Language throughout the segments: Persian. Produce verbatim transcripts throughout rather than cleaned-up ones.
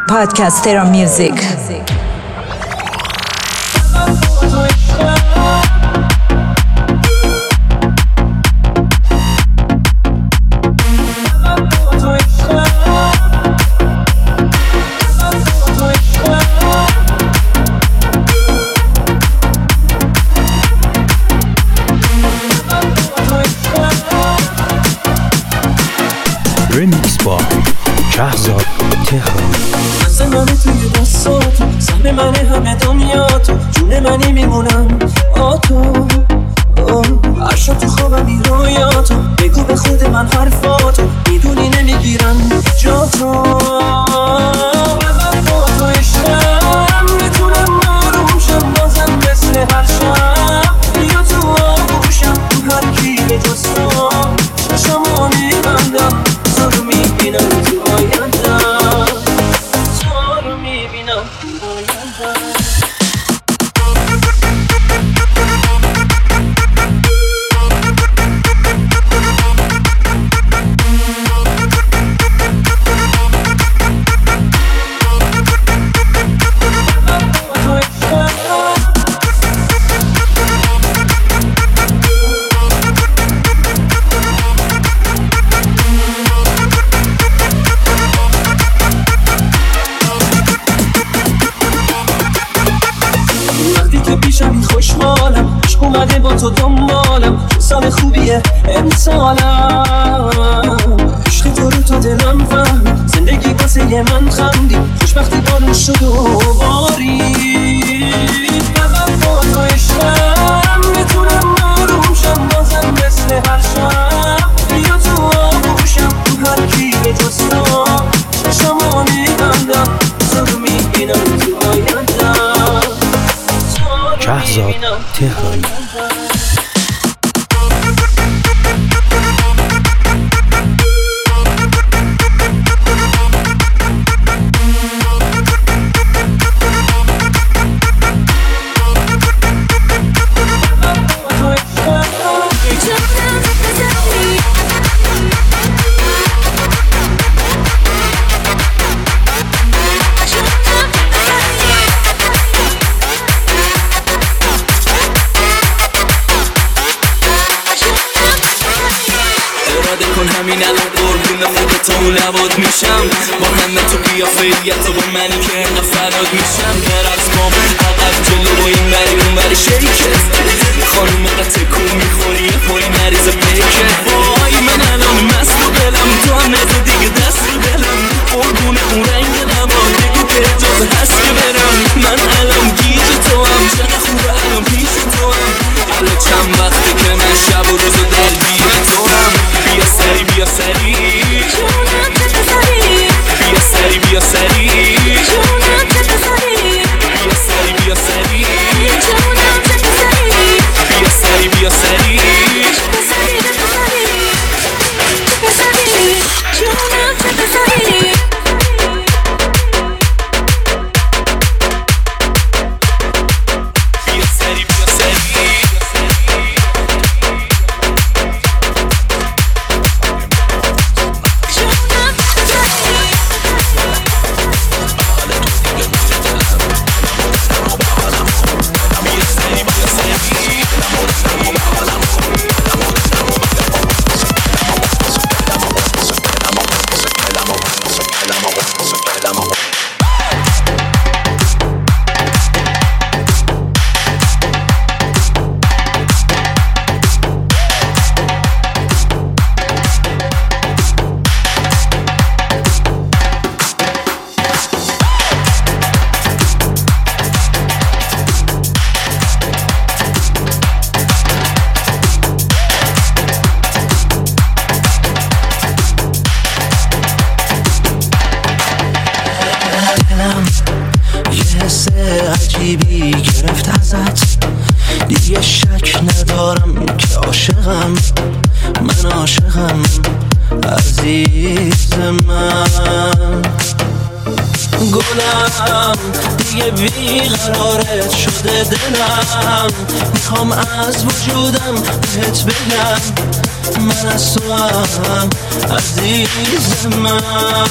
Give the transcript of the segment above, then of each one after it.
Podcastero Music. ریمیکس با شهرزاد تهرانی. دست منه توی دستاتو، سهم منه همه دنیا تو، جون منی میمونم آتو. هر شب تو خوابم بی رویاتو، بگو به خود من حرفاتو، میدونی نمیگیرم جا تو. من با تو عشقم، میتونم آرومشم بازم مثل هر شب. بیا تو آغوشم، تو هر کی به جز تو چشمو میبندم، تو رو میبینم تو آیندم، تو رو میبینم تو آیندم. پیشم خوشحالم، عشق اومده با تو دنبالم، سال خوبیه امسالم. عشق تو رو تا دلم فهم، زندگی واسه من خندی، خوشبختی بارون شد و بارید. من با تو عشقم، میتونم آرومشم بازم مثل هر شب. بیا تو آغوشم، تو هر کی به جز تو چشمو میبندم، تو رو میبینم تو آیندم، شهرزاد تهرانی. همین الان قربون خودت و لبات میشم، با همه تو قیافه‌یت و با منی که انقدر فدات میشم. برقص بام عقب جلو و این بری اون بری شیکت، خانوم قد تکون میخوری یه پایی نریزه پیکت. وای من الان مست و دلم، تو هم نده دیگه دست رو دلم، قربون اون رنگ لبات بگو که اجازه هست که برم. من الان گیج تو هم، چقدر خوبه الان پیش تو هم. حالا چند وقته که من شب و روز و درگیر تو هم. بیا سری بیا سری جونم چه پسری، بیا سری بیا سری جونم چه پسری، بیا سری بیا سری جونم چه پسری، بیا سری بیا سری پسری پسری پسری جونم چه پسری. عجیبی گرفت ازت، دیگه شک ندارم که عاشقم، من عاشقم عزیز من. گلم دیگه بیقرارت شده دلم، میخوام از وجودم بهت بگم من از تو هم عزیز من.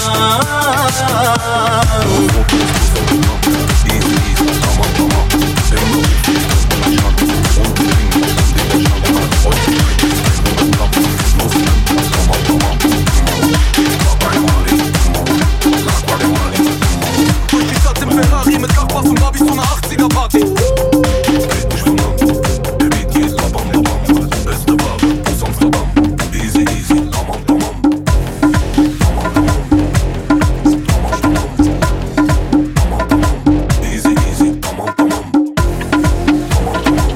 Ferrari mit Nachbar und Navi zu einer achtziger Party. Geht nicht von Land, der Beat geht labam labam. Beste Ware aus Amsterdam, easy easy, lamam lamam. Lamam lamam, lamam lamam. Lamam lamam, easy easy, lamam lamam. Lamam lamam,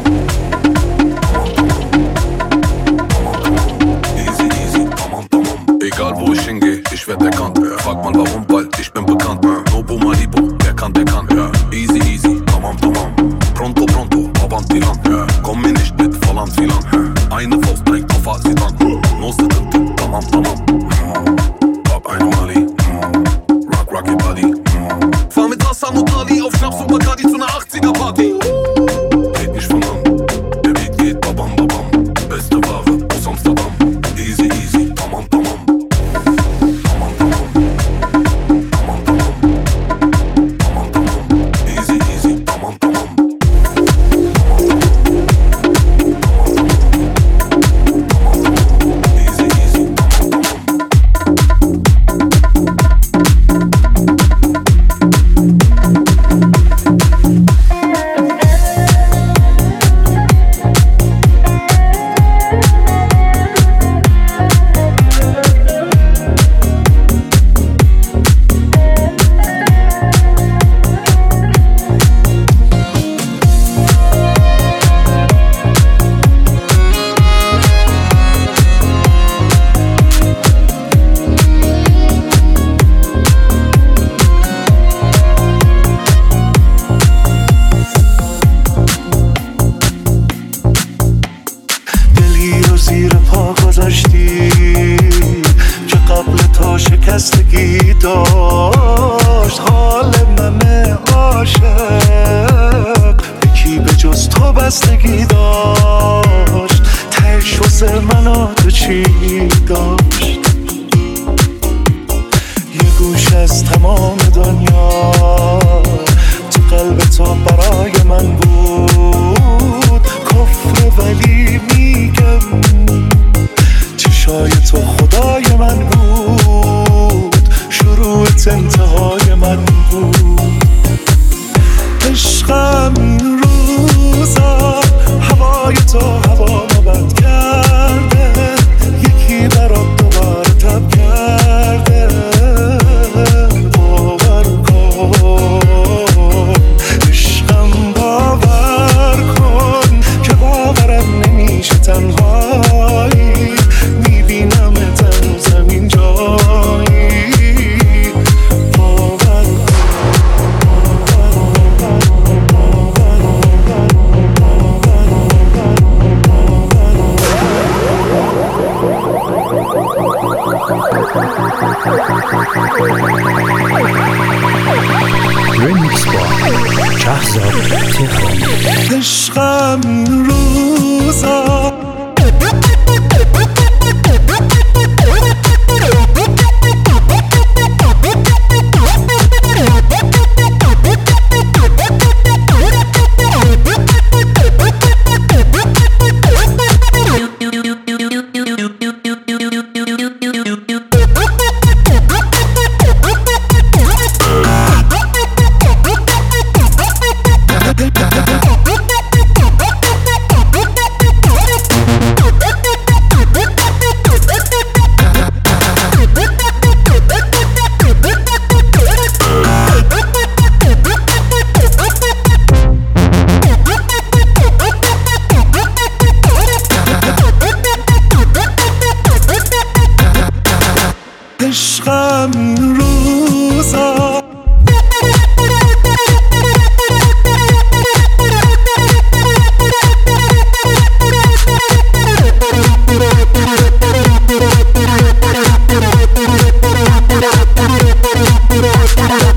lamam lamam. Easy easy, lamam lamam. Egal wo ich hingehe, ich werd erkannt. Frag mal warum, bald ich bin bekannt. Nobo Malibu, der kann, der kann, ja. Easy, easy, tamam, tamam. Pronto, pronto, avanti lan, ja. Komm mir nicht mit falan filan, ja. Eine Faust direkt auf Asidan. Nose Tinte, tamam, tamam. Hab eine Mali, rock, rocky body. Fahr mit Hassan und Ali auf Schnaps und Bacardi zu einer achtziger Party. Geht nicht von an, der Beat geht babam, babam. Beste Ware aus Amsterdam. Easy, easy, tamam, tamam. شکستگی داشت حال من عاشق، به کی به جز تو بستگی داشت، تهش واسه من و تو چی داشت. یه گوش از تمام دنیا تو قلب تو برای من بود کفر، ولی میگم چشای تو خدای من بود، شروعت انتهای من بود. عشقم این روزا هوای تو هوا بد کرده، یکی برات دوباره تب کرده. باور کن عشقم، باور کن که باورم نمیشه تنهایی، میبینم تنوزم این جایی. باور Remix با شهرزاد تهرانی. عشقم این روزا عشقم این روزا We'll be right back.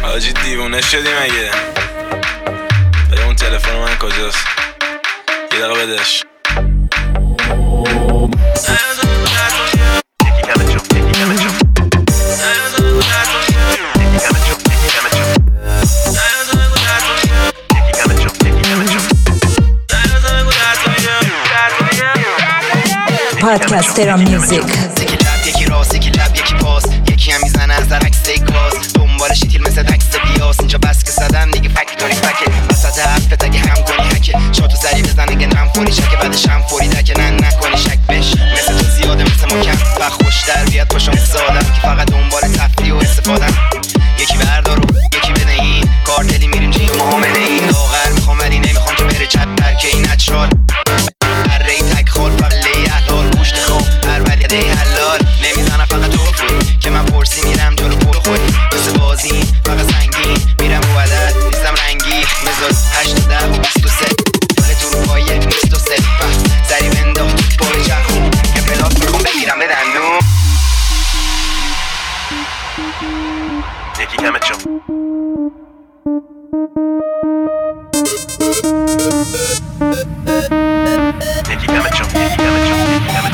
حاجی دیوونه شدی مگه؟ بده اون تلفن من کجاست؟ یه دقیقه بدش. یکی کمه چوب یکی کمه چوب پادکسترا میوزیک. یکی لب یکی راست یکی لب یکی پاس، یکی هم میزنه از در عکس گاز، دنبال شیتیل مثل عکس بیاس. اینجا بس که زدن دیگه فکتوری فکه، وسط حرفت اگه هم کنی هکه، شاتو سری بزن اگه نم فوری شکه، بعدش هم فوری دکه نه نکنی شک بش. مثل تو زیاده مثل ما کم و خوش در بیاد باشم مثل آدم که فقط دنبال تفریح و استفادن. یکی بردار و یکی بده این کارتلی میریم جیم معامله این لاغر میخوام ولی نمیخوام که بره چپ برکه این نچرال هر ری تک خال فقلی احلال گوشت خواب هر ولی ده حلال نمیزنم فقط تو خود که من پرسی میرم جلو پول خود مثل بازی فقط سنگین میرم رو عدد نیستم رنگی مزاد هشت و ده و بیست و سه دل تو رو پایه نیست و سه بس سری بنداخت تو پای چرخون که پلاس میخوام بگیرم به دندون. یکی کمه چون یکی کمه چون یکی کمه چون یکی کمه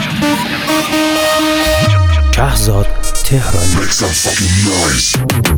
چون شهزاد تهران. Make some fucking noise.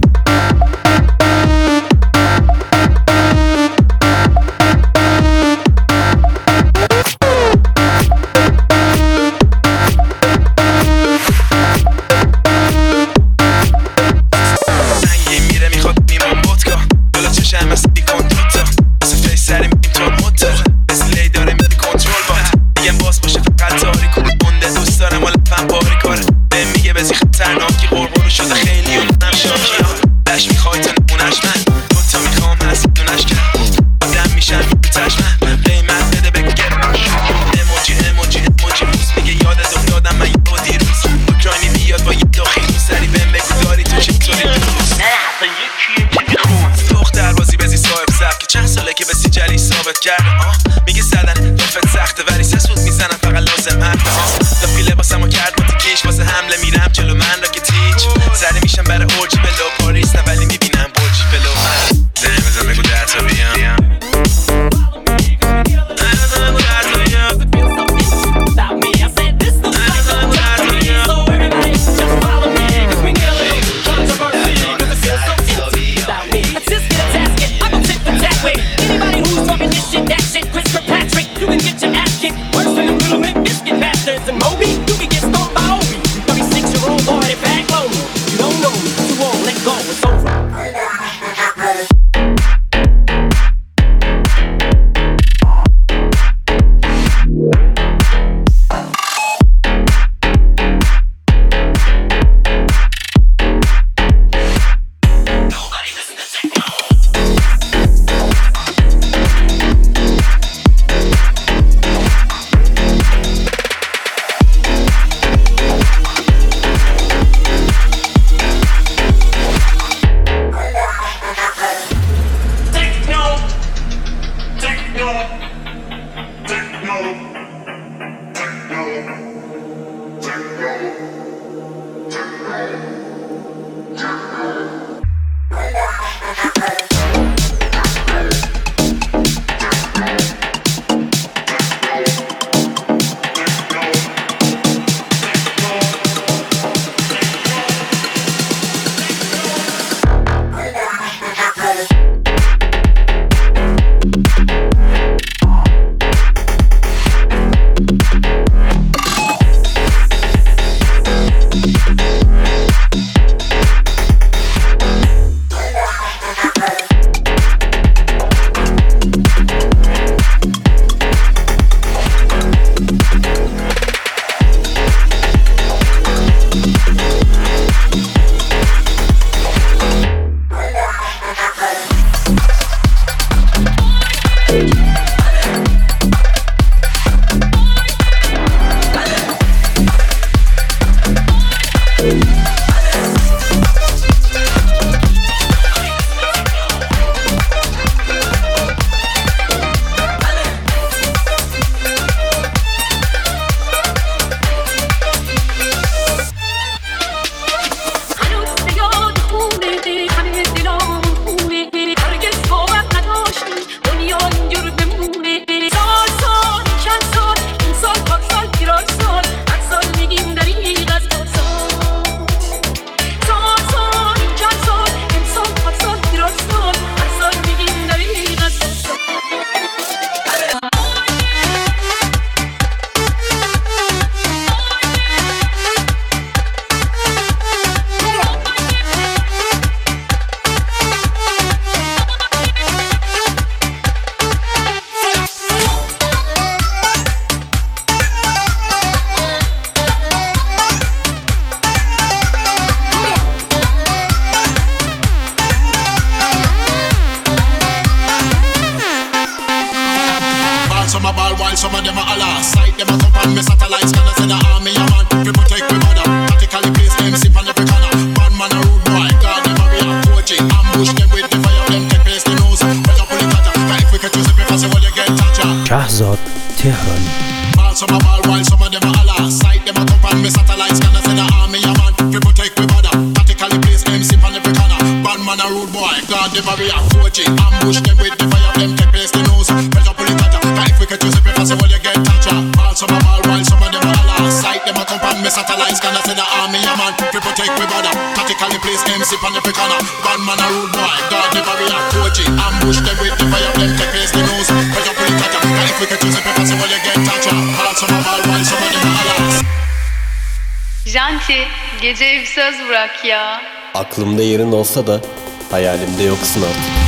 میگه زدن توفت سخته ولی سه سود میزنم فقط لازم حرف ها دافی لباسمو کرد با تیکیش واسه حمله میرم جلو من را که تیچ زده میشم برای اورجی بلو پاریس نه ولی میبینم برجی بلو من زنی بزن بگو در تا بیام them a come on me satellites, can I send a army a man fi protect we border. Tactically place them sip on every corner. Bad man a rude boy, guard them a real coaching. Ambush them with the fire, them take place the nose. But up on the cutter, cause if we can choose it, because you will you get toucher. شهرزاد تهرانی. Ball some a ball while some of them a holler. Sight them a come on me satellites, can I send a army a man fi protect we border. Tactically place them sip on every corner. Bad man a rude boy, guard them a real coaching. Ambush them with the fire, them take place the nose. But up on the cutter, cause if we can choose it, because you will you get toucher. Ball some a ball while some of them a holler. Sight them a come on me satellites, can I send a army a man fi protect we border. Tactically place them sip on every corner. Bad man a rude boy, guard them a real coaching. Ambush them with the fire, them take place the nose. But up on the cutter, cause if we can choose it, because you will you get toucher. Ball some a ball while some of them a holler. Janti, geceye bir söz bırak ya. Aklımda yerin olsa da hayalimde yoksun artık.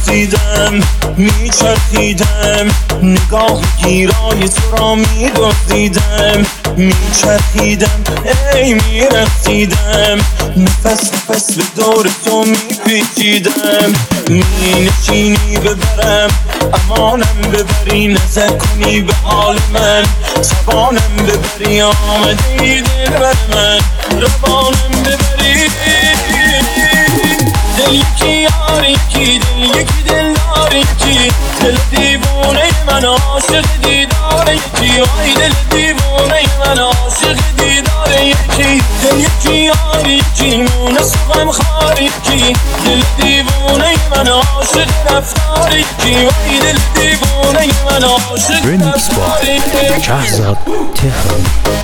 میرقصیدم میچرخیدم نگاه گیرای تو را میدزدیدم میچرخیدم ای میرقصیدم نفس نفس به دور تو میپیچیدم مینشینی ببرم امانم ببری نظر کنی به حال من زبانم ببری آمده ای دل بر من روانم ببری دل یکی یار یکی دل یکی دل دار یکی دل دیوونه من عاشق دیدار یکی وای دل دیوونه من عاشق دیدار یکی دل یکی یار یکی مونه سوغم خار یکی دل دیوونه من عاشق رفتار یکی وای دل دیوونه من عاشق رفتار یکی شهرزاد تهران.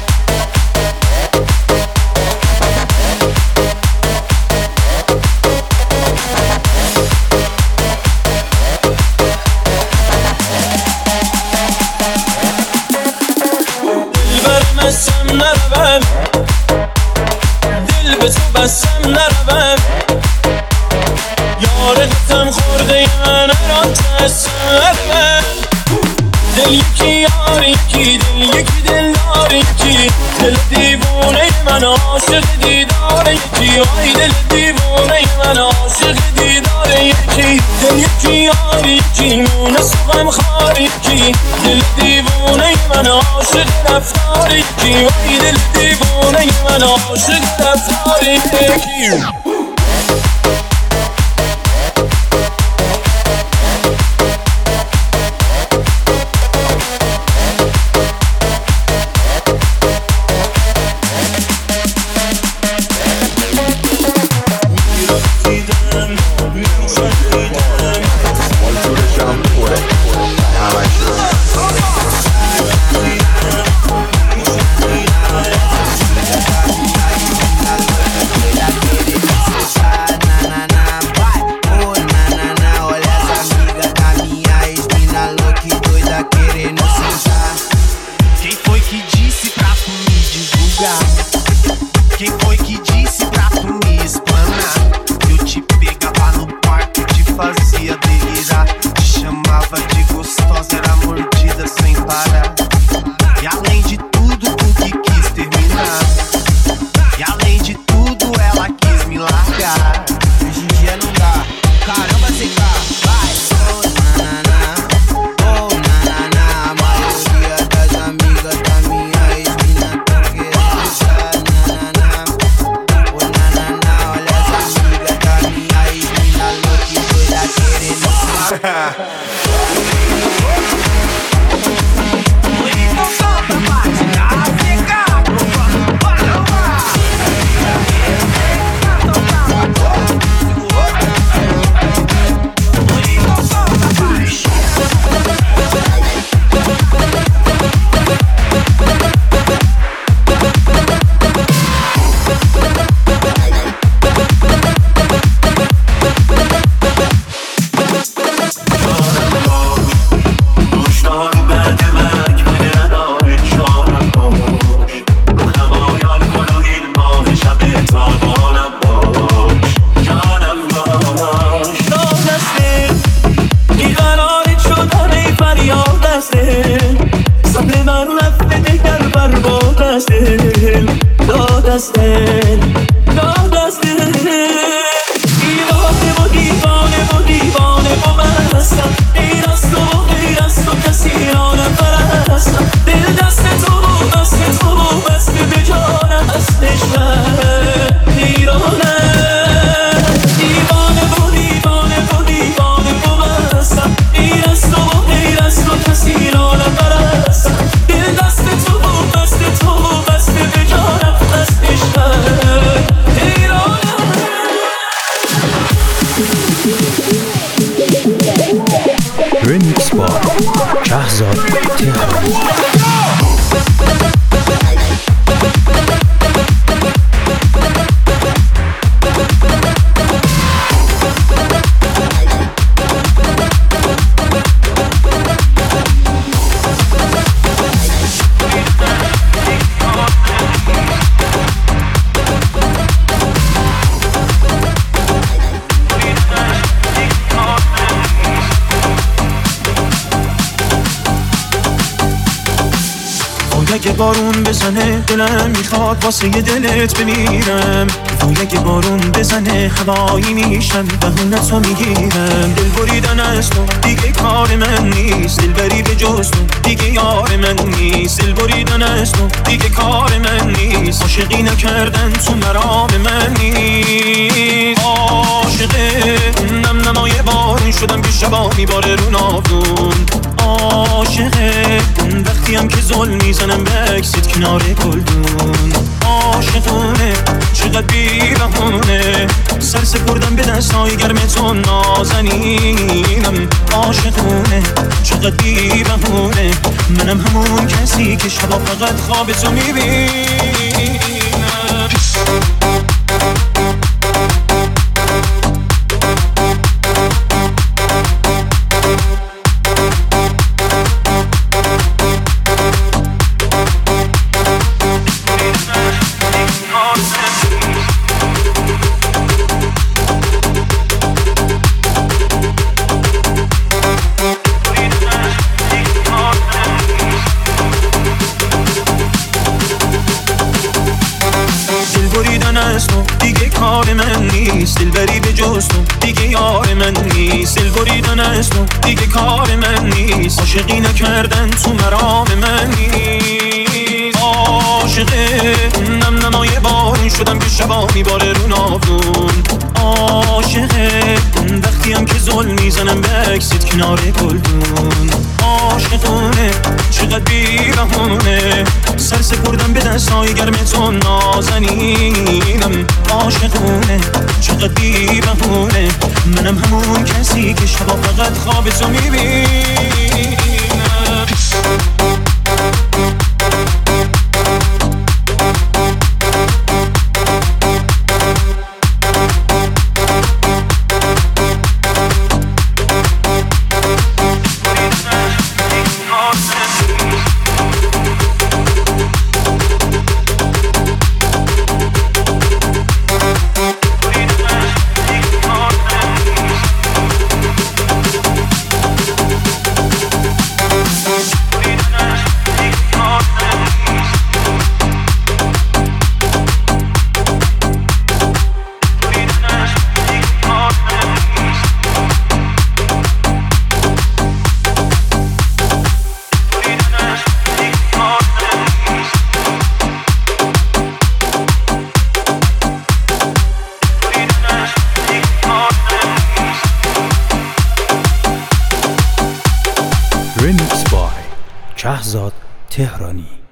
بسم نروم دل به تو بسم نروم یارتم خورده من را تسمم دل یکی یار یکی دل یکی دل دار یکی دل دیوونه من عاشق دیدار یکی وای دل دیوونه من عاشق دیدار یکی دل یکی یار یکی مونه سوغم خار یکی دل دیوونه من عاشق رفتار یکی وای دل دیوونه من عاشق رفتار یکی Remix Bar شهرزاد تهران. اگه بارون بزنه دلم میخواد واسه یه دلت بمیرم. وای اگه بارون بزنه هوایی میشم دهونتو میگیرم. دل بریدن از تو دیگه کار من نیست، دل بری به جز تو دیگه یار من نیست. دل بریدن از تو دیگه کار من نیست، عاشقی نکردن تو مرام من نیست. عاشقه نم نمای بارون شدم که شبا میباره رو ناودون. عاشقه وقتی هم که ظلم میزنم بکسید کنار گلدون. عاشقونه چقدر بی بهونه سر سپردم به دستای گرم تو نازنینم. عاشقونه چقدر بی بهونه منم همون کسی که شبا فقط خواب تو میبینم. دیگه کار من نیست، دل بری به جز تو دیگه یار من نیست. دل بریدن از تو دیگه کار من نیست، عاشقی نکردن تو مرام من نیست. عاشقه نم نمای بارون شدم که شبا میباره رو ناودون. عاشقه وقتی هم که ظلم میزنم بکسید کنار گلدون. عاشقونه چقدر بی بهونه سر سپردم به دستای گرم تو نازنینم. عاشقونه چقدر بی بهونه منم همون کسی که شبا فقط خواب تو میبینم. Remix by شهزاد تهرانی.